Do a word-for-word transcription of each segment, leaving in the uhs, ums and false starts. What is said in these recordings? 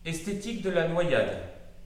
Esthétique de la noyade.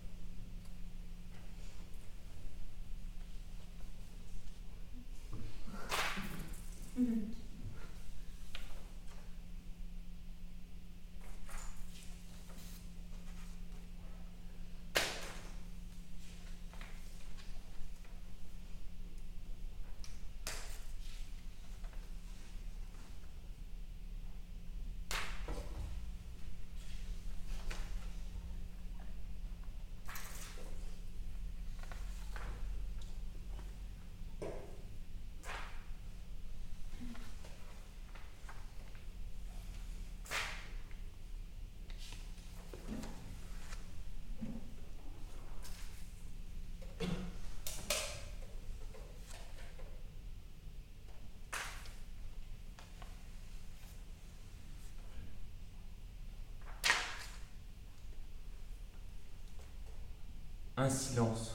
Un silence.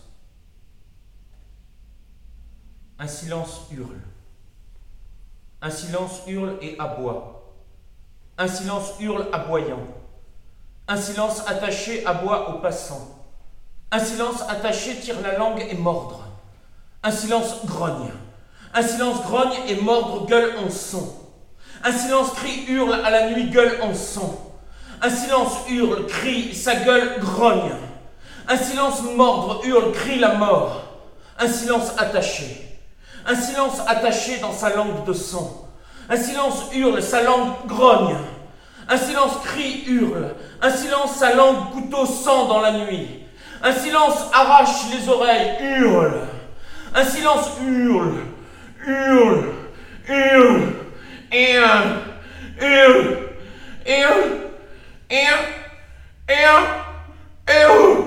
Un silence hurle. Un silence hurle et aboie. Un silence hurle aboyant. Un silence attaché aboie aux passants. Un silence attaché tire la langue et mordre. Un silence grogne. Un silence grogne et mordre gueule en son. Un silence crie hurle à la nuit gueule en son. Un silence hurle, crie, sa gueule grogne. Un silence mordre, hurle, crie la mort. Un silence attaché. Un silence attaché dans sa langue de sang. Un silence hurle, sa langue grogne. Un silence crie, hurle. Un silence, sa langue couteau sang dans la nuit. Un silence arrache les oreilles, hurle. Un silence hurle, hurle, hurle, hurle, hurle, hurle, hurle, hurle, hurle.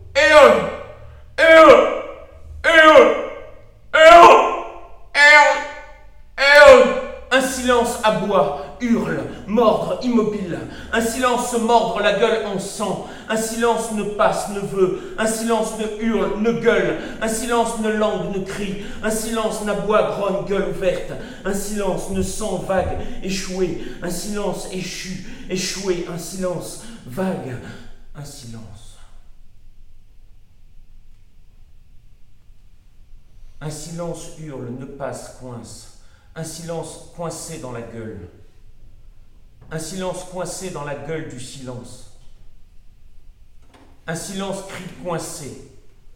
Un silence aboie, hurle, mordre, immobile. Un silence se mordre la gueule en sang. Un silence ne passe, ne veut. Un silence ne hurle, ne gueule. Un silence ne langue, ne crie. Un silence n'aboie, grogne, gueule ouverte. Un silence ne sent vague, échoué. Un silence échu, échoué. Un silence vague, un silence. Un silence hurle, ne passe, coince. Un silence coincé dans la gueule. Un silence coincé dans la gueule du silence. Un silence cri coincé.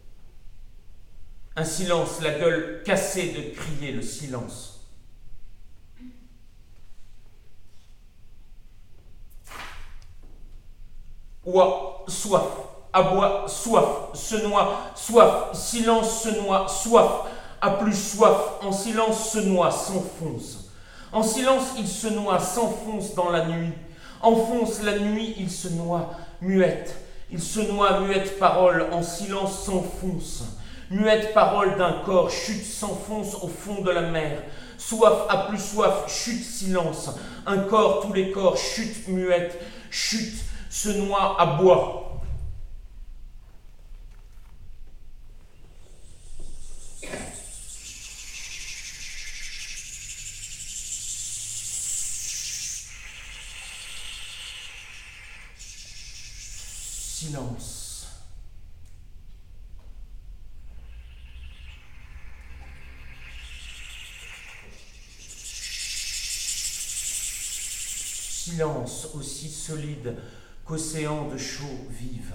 Un silence, la gueule cassée de crier le silence. Oie, soif, aboie, soif, se noie, soif, silence se noie, soif. A plus soif, en silence se noie, s'enfonce. En silence il se noie, s'enfonce dans la nuit. Enfonce la nuit, il se noie, muette. Il se noie, muette parole, en silence s'enfonce. Muette parole d'un corps, chute, s'enfonce au fond de la mer. Soif, a plus soif, chute, silence. Un corps, tous les corps, chute, muette, chute, se noie, aboie. Silence. Silence aussi solide qu'océan de chaux vive.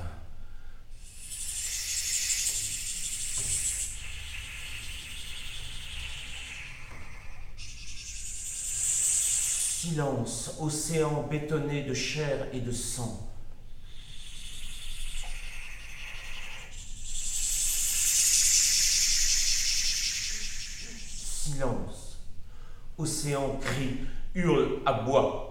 Silence, océan bétonné de chair et de sang. Silence, océan crie, hurle, aboie.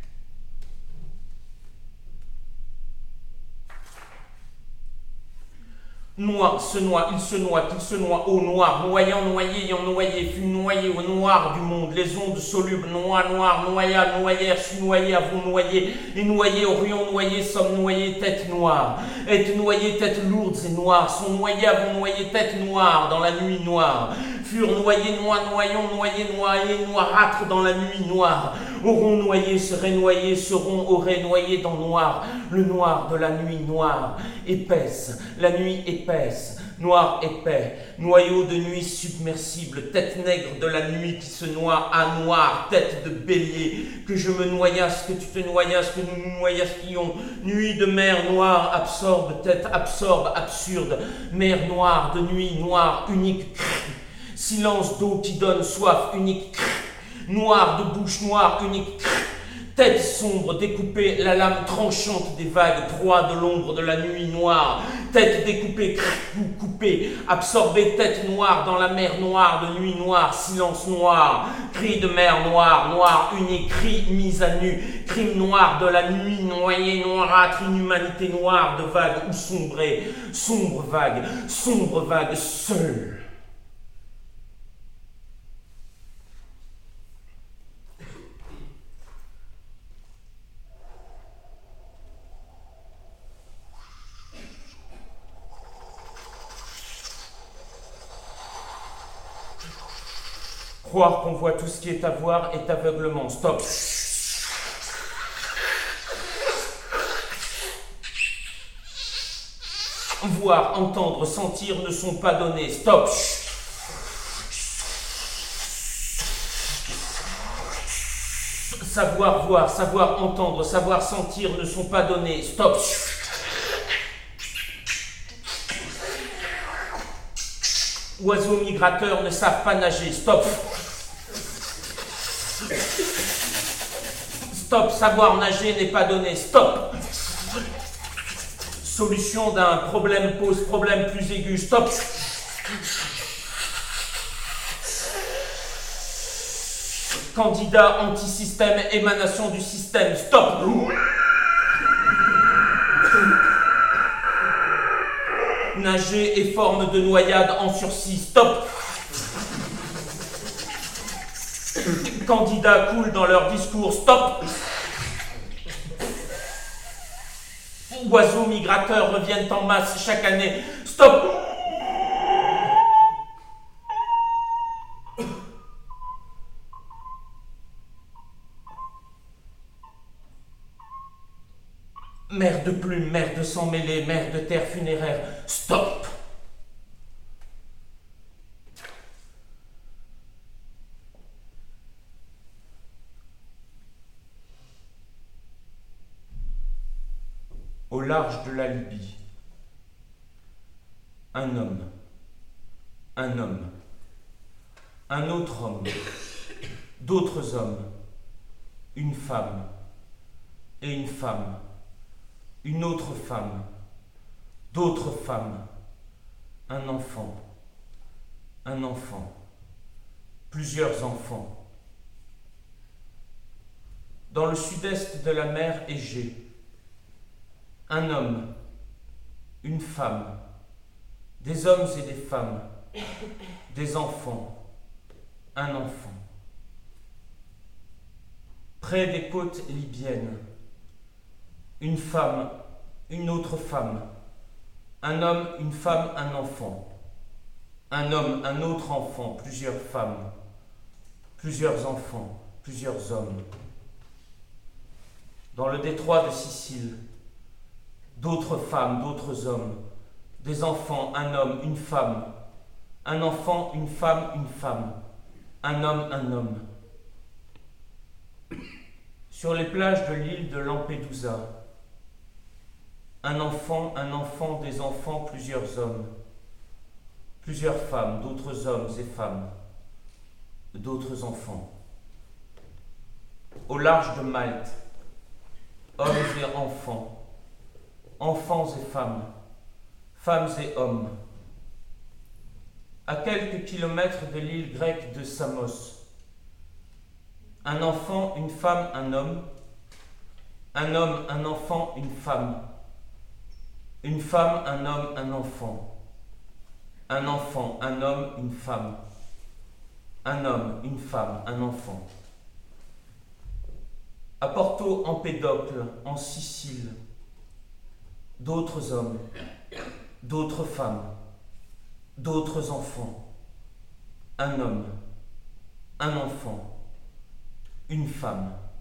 Noie, se noie, il se noie, qu'il se noie, eau noire, noyant, noyé, ayant noyé, fut noyé au noir du monde, les ondes solubles, noix, noir, noya, noyèrent, fut noyé, avons noyé, et noyés, aurions noyé, sommes noyés, tête noire, êtes noyés, têtes lourdes et noires, sont noyés, avons noyé, tête noire, dans la nuit noire, furent noyés, noix, noyons, noyés, noyés, noirâtres dans la nuit noire, auront noyé, seraient noyés, seront, auraient noyé dans noir, le noir de la nuit noire, épaisse, la nuit épaisse, noir épais, noyau de nuit submersible, tête nègre de la nuit qui se noie à noir, tête de bélier, que je me noyasse, que tu te noyasses, que nous nous noyassions, nuit de mer noire, absorbe, tête absorbe, absurde, mer noire, de nuit noire, unique, silence d'eau qui donne soif, unique, noir de bouche noire, unique, tête sombre, découpée, la lame tranchante des vagues, proie de l'ombre de la nuit noire, tête découpée, coupée, absorbée, tête noire dans la mer noire de nuit noire, silence noir, cri de mer noire, noir unique, cri mis à nu, crime noir de la nuit noyée, noirâtre, inhumanité noire de vagues ou sombrée, sombre vague, sombre vague, seule. Croire qu'on voit tout ce qui est à voir est aveuglement. Stop. Voir, entendre, sentir ne sont pas donnés. Stop. Savoir voir, savoir entendre, savoir sentir ne sont pas donnés. Stop. Oiseaux migrateurs ne savent pas nager. Stop. Stop. Savoir nager n'est pas donné. Stop. Solution d'un problème pose problème plus aigu. Stop. Candidat anti-système, émanation du système. Stop. Nager et forme de noyade en sursis. Stop. Candidats coulent dans leur discours. Stop. Oiseaux migrateurs reviennent en masse chaque année. Stop. Mer de plumes, mer de sang mêlé, mer de terre funéraire. Stop. Au large de la Libye, un homme, un homme, un autre homme, d'autres hommes, une femme et une femme, une autre femme, d'autres femmes, un enfant, un enfant, plusieurs enfants. Dans le sud-est de la mer Égée, un homme, une femme, des hommes et des femmes, des enfants, un enfant. Près des côtes libyennes, une femme, une autre femme, un homme, une femme, un enfant, un homme, un autre enfant, plusieurs femmes, plusieurs enfants, plusieurs hommes. Dans le détroit de Sicile, d'autres femmes, d'autres hommes, des enfants, un homme, une femme, un enfant, une femme, une femme, un homme, un homme. Sur les plages de l'île de Lampedusa, un enfant, un enfant, des enfants, plusieurs hommes, plusieurs femmes, d'autres hommes et femmes, d'autres enfants. Au large de Malte, hommes et enfants, enfants et femmes, femmes et hommes. À quelques kilomètres de l'île grecque de Samos, un enfant, une femme, un homme, un homme, un enfant, une femme, une femme, un homme, un enfant, un enfant, un homme, une femme, un homme, une femme, un enfant. À Porto Empédocle, en Sicile, d'autres hommes, d'autres femmes, d'autres enfants, un homme, un enfant, une femme.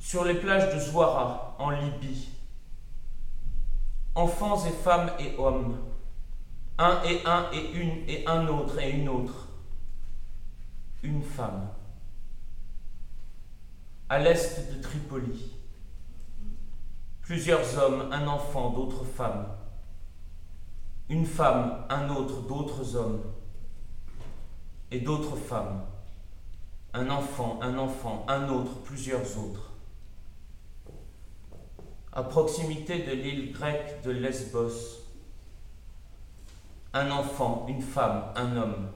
sur les plages de Zouara, en Libye. Enfants et femmes et hommes, un et un et une et un autre et une autre, une femme. À l'est de Tripoli, plusieurs hommes, un enfant, d'autres femmes, une femme, un autre, d'autres hommes, et d'autres femmes, un enfant, un enfant, un autre, plusieurs autres. À proximité de l'île grecque de Lesbos, un enfant, une femme, un homme,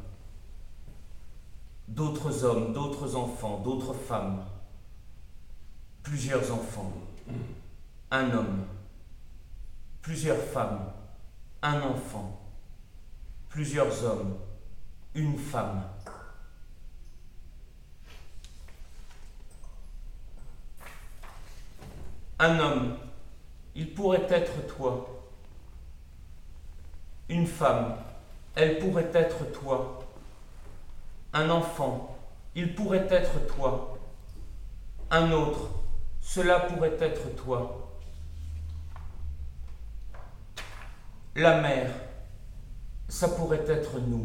d'autres hommes, d'autres enfants, d'autres femmes, plusieurs enfants, un homme, plusieurs femmes, un enfant, plusieurs hommes, une femme. Un homme, il pourrait être toi. Une femme, elle pourrait être toi. Un enfant, il pourrait être toi. Un autre, cela pourrait être toi. La mer, ça pourrait être nous.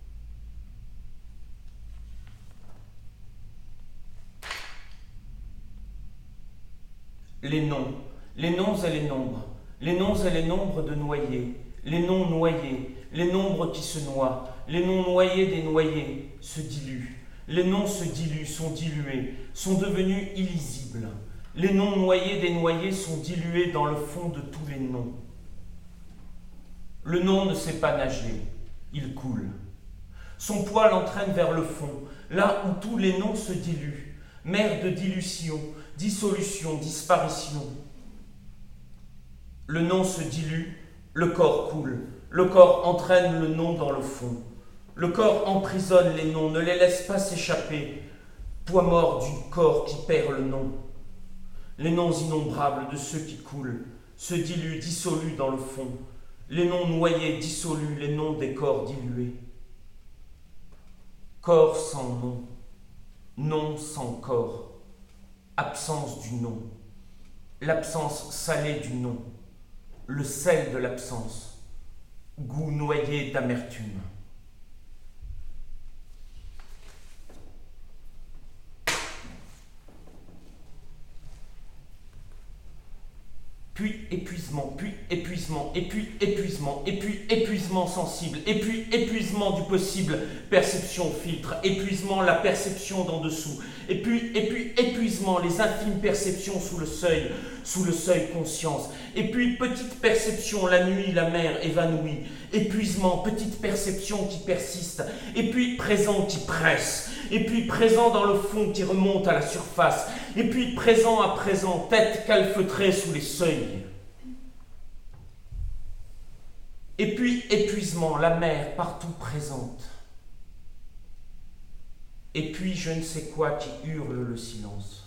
Les noms, les noms et les nombres, les noms et les nombres de noyés, les noms noyés, les nombres qui se noient, les noms noyés des noyés se diluent. Les noms se diluent, sont dilués, sont devenus illisibles. Les noms noyés des noyés sont dilués dans le fond de tous les noms. Le nom ne sait pas nager, il coule. Son poids l'entraîne vers le fond, là où tous les noms se diluent. Mer de dilution, dissolution, disparition. Le nom se dilue, le corps coule. Le corps entraîne le nom dans le fond. Le corps emprisonne les noms, ne les laisse pas s'échapper. Poids mort du corps qui perd le nom. Les noms innombrables de ceux qui coulent se diluent, dissolus dans le fond. Les noms noyés, dissolus, les noms des corps dilués. Corps sans nom, nom sans corps, absence du nom, l'absence salée du nom, le sel de l'absence, goût noyé d'amertume. Puis épuisement, puis épuisement, et puis épuisement, et puis épuisement sensible, et puis épuisement du possible, perception filtre, épuisement la perception d'en dessous, et puis, et puis épuisement les infimes perceptions sous le seuil, sous le seuil conscience, et puis petite perception la nuit, la mer évanouie, épuisement, petite perception qui persiste, et puis présent qui presse, et puis présent dans le fond qui remonte à la surface, et puis présent à présent, tête calfeutrée sous les seuils. Et puis épuisement, la mer partout présente. Et puis je ne sais quoi qui hurle le silence.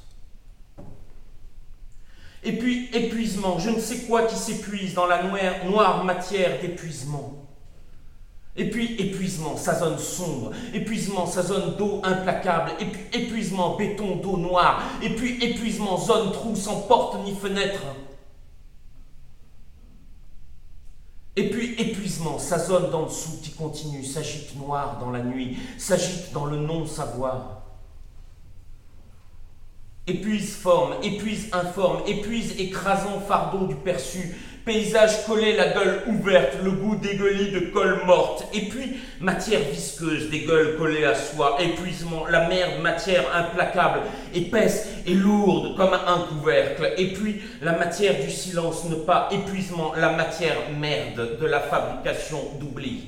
Et puis épuisement, je ne sais quoi qui s'épuise dans la noire, noire matière d'épuisement. Et puis épuisement, sa zone sombre, épuisement, sa zone d'eau implacable, et puis épuisement, béton d'eau noire, et puis épuisement, zone trou sans porte ni fenêtre. Et puis épuisement, sa zone d'en dessous qui continue, s'agite noire dans la nuit, s'agite dans le non-savoir. Épuise forme, épuise informe, épuise écrasant fardeau du perçu, paysage collé, la gueule ouverte, le goût dégueulis de colle morte, et puis matière visqueuse, des gueules collées à soi, épuisement, la mer de matière implacable, épaisse et lourde comme un couvercle, et puis la matière du silence, ne pas épuisement, la matière merde de la fabrication d'oubli.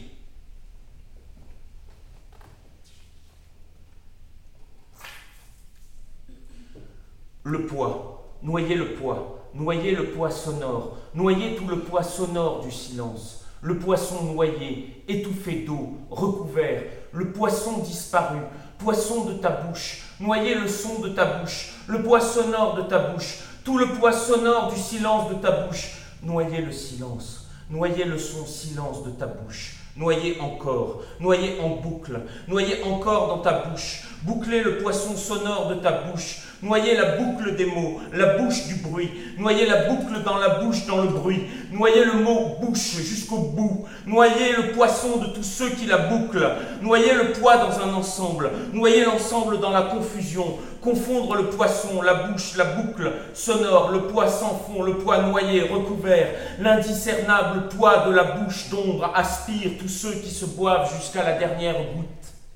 Le poids, noyer le poids, noyer le poids sonore, noyer tout le poids sonore du silence, le poisson noyé, étouffé d'eau, recouvert, le poisson disparu, poisson de ta bouche, noyer le son de ta bouche, le poids sonore de ta bouche, tout le poids sonore du silence de ta bouche, noyer le silence, noyer le son silence de ta bouche, noyer encore, noyer en boucle, noyer encore dans ta bouche, boucler le poisson sonore de ta bouche, noyer la boucle des mots, la bouche du bruit, noyer la boucle dans la bouche dans le bruit, noyer le mot bouche jusqu'au bout, noyer le poisson de tous ceux qui la bouclent, noyer le poids dans un ensemble, noyer l'ensemble dans la confusion, confondre le poisson, la bouche, la boucle sonore, le poids sans fond, le poids noyé, recouvert, l'indiscernable poids de la bouche d'ombre aspire tous ceux qui se boivent jusqu'à la dernière goutte.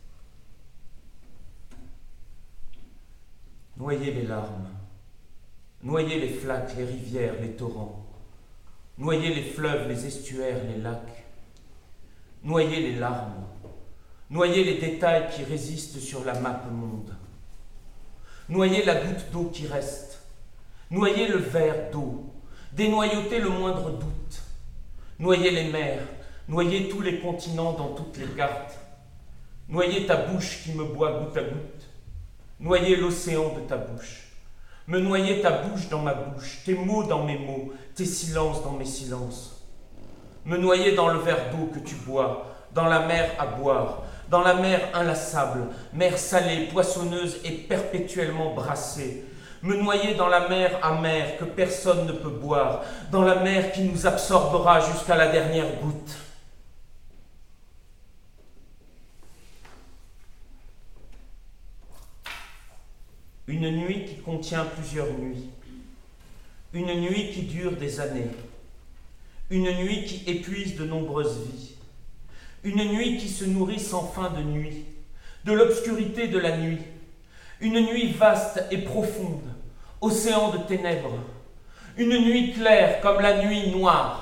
Noyer les larmes, noyer les flaques, les rivières, les torrents, noyer les fleuves, les estuaires, les lacs, noyer les larmes, noyer les détails qui résistent sur la map monde, noyer la goutte d'eau qui reste, noyer le verre d'eau, dénoyauter le moindre doute, noyer les mers, noyer tous les continents dans toutes les cartes, noyer ta bouche qui me boit goutte à goutte, noyer l'océan de ta bouche, me noyer ta bouche dans ma bouche, tes mots dans mes mots, tes silences dans mes silences, me noyer dans le verre d'eau que tu bois, dans la mer à boire, dans la mer inlassable, mer salée, poissonneuse et perpétuellement brassée, me noyer dans la mer amère que personne ne peut boire, dans la mer qui nous absorbera jusqu'à la dernière goutte. Une nuit qui contient plusieurs nuits, une nuit qui dure des années, une nuit qui épuise de nombreuses vies, une nuit qui se nourrit sans fin de nuit, de l'obscurité de la nuit, une nuit vaste et profonde, océan de ténèbres, une nuit claire comme la nuit noire.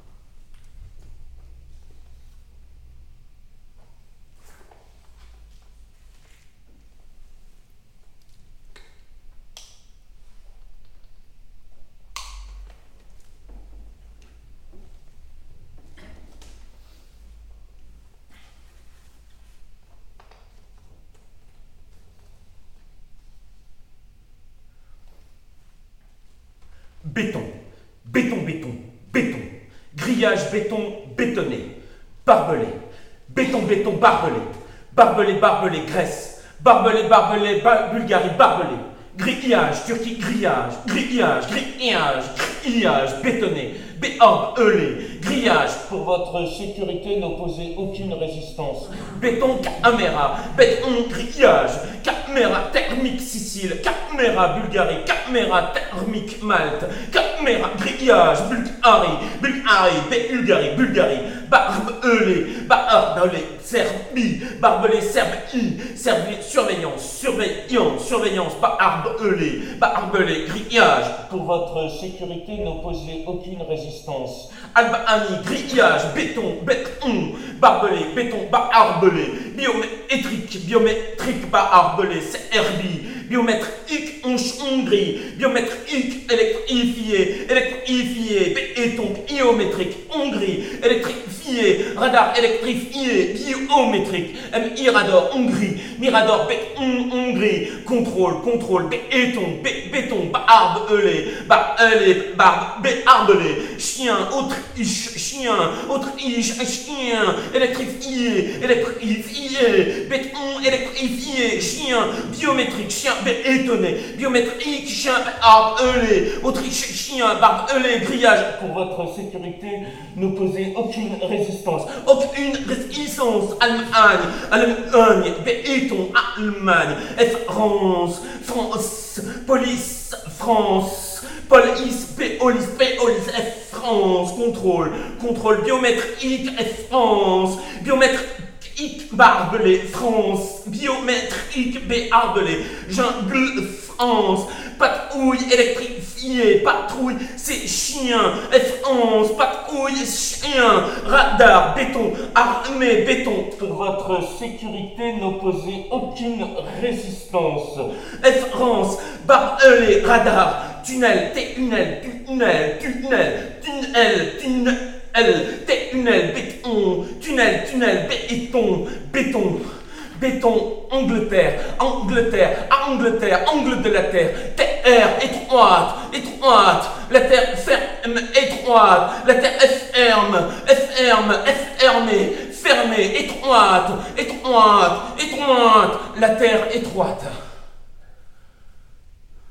Béton, béton, béton, béton, grillage béton bétonné, barbelé, béton, béton, barbelé, barbelé, barbelé, Grèce, barbelé, barbelé, ba Bulgarie, barbelé, grillage, Turquie, grillage, grillage, grillage, grillage, bétonné, béorblé, grillage. Pour votre sécurité, n'opposez aucune résistance. Béton, caméra, béton, grillage, caméra thermique Sicile, caméra Bulgarie, caméra thermique Malte, caméra grillage, Bulgarie, Bulgarie, Bulgarie, Bulgarie, barbelé, barbelé, Serbie, barbelé, Serbie, Serbie, surveillance, surveillance, surveillance, barbelé, barbelé, grillage. Pour votre sécurité, n'opposez aucune résistance. Albanie, grillage, béton, béton, barbelé, béton, barbelé, biométrique, biométrique, barbelé, Serbie, biométrique, Hongrie, biométrique, électrifié, électrifié, béton, biométrique, Hongrie, électrifié, radar électrifié, biométrique, Mirador, Hongrie, Mirador, béton, Hongrie, contrôle, contrôle, béton, béton, barbelé, barbelé, barbelé, chien, Autriche, chien, Autriche, chien, électrifié, électrifié, béton, électrifié, chien, biométrique, chien, bétonné, biométrique, chien, barbelé, Autriche, chien, barbelé, grillage. Pour votre sécurité, n'opposez aucune résistance, aucune résistance. Allemagne, Allemagne, béton, Allemagne, France, France, police, France, police, police, police, France, contrôle, contrôle biométrique, France, biométrique, barbelé, France, biométrique, barbelé, jungle, France, patrouille électrifiée, patrouille, c'est chien, France, patrouille, chien, radar, béton, armée, béton. Pour votre sécurité, n'opposez aucune résistance. France, barbelé, radar, tunnel, tunnel, tunnel, tunnel, tunnel, tunnel, tunnel, béton, tunnel, tunnel, béton, béton. Béton, Angleterre, Angleterre, Angleterre, angle de la terre, terre étroite, étroite, la terre ferme, étroite, la terre est ferme, est ferme, est fermée, fermée, étroite, étroite, étroite, la terre étroite.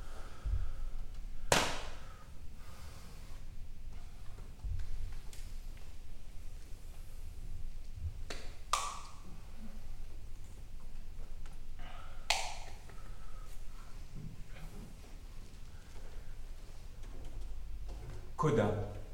Coda.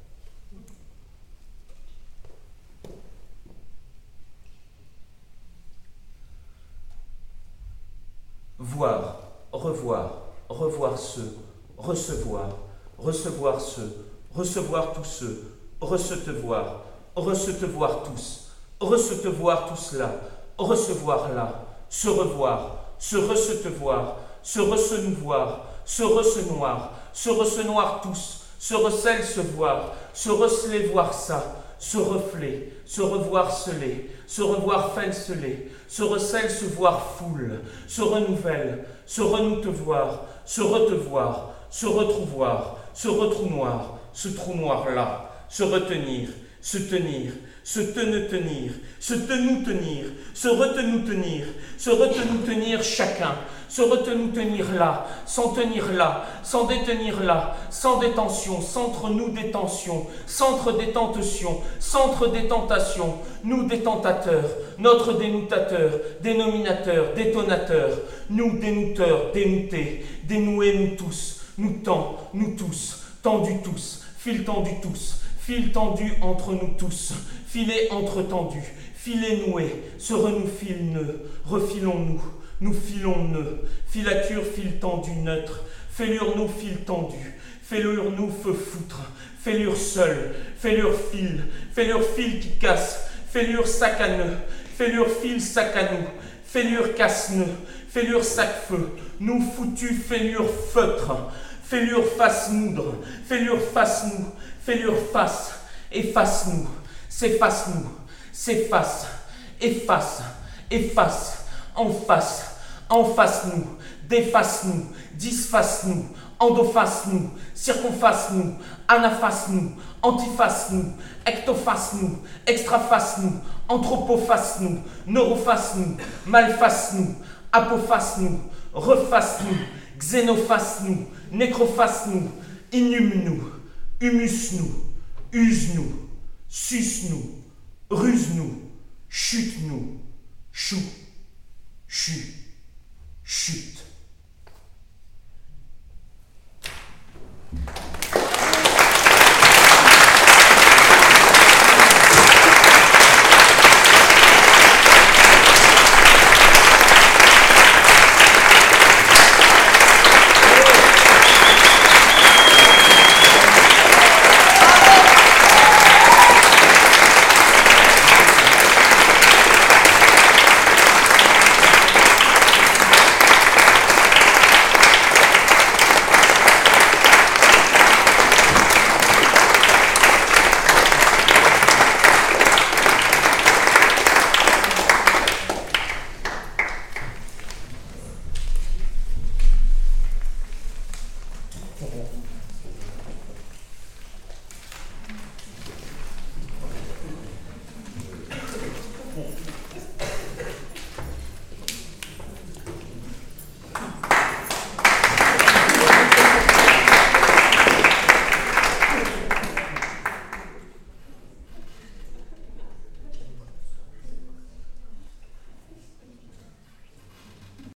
Voir, revoir, revoir ceux, recevoir, recevoir ceux, recevoir tous ceux, recevoir, recevoir tous, recevoir tout cela, recevoir là, se revoir, se recevoir, se recenouvoir, se recenoir, se recenoir tous, se recèle se voir, se receler voir ça, se reflet, se revoir sceler, se revoir fenceler, se recèle se voir foule, se renouvelle, se renoue te voir, se retevoir, se retrouvoir, se retrou noir, ce trou noir là, se retenir, se tenir, se tenu tenir, se tenu tenir, se retenu tenir, se retenu tenir chacun, se retenu tenir là, sans tenir là, sans détenir là, sans détention, centre nous détention, centre détentation, centre détentation, nous détentateurs, notre dénoutateur, dénominateur, détonateur, nous dénouteurs, dénoutés, dénoués nous tous, nous tend, nous tous, tendus tous, fil tendu tous, fil tendu entre nous tous, filet entretendu, filet noué, se renoue fil nœud, refilons-nous, nous filons nœud, filature fil tendu neutre, fêlure nous fil tendu, fêlure nous feu foutre, fêlure seul, fêlure fil, fêlure fil qui casse, fêlure sac à nœud, fêlure fil sac à nous, fêlure casse-nœud, fêlure sac feu, nous foutu fêlure feutre, fêlure face moudre, fêlure face nous, fêlure face, efface-nous, s'efface-nous, s'efface, efface, efface, en face, en face-nous, déface-nous, disface-nous, endoface-nous, circonface-nous, anaface-nous, antiface-nous, ectoface-nous, extraface-nous, anthropoface-nous, neuroface-nous, malface-nous, apophace-nous, reface-nous, xénoface-nous, nécroface-nous, inhume-nous, humus-nous, use-nous, suce-nous, ruse-nous, chute-nous, chou, chu, chute.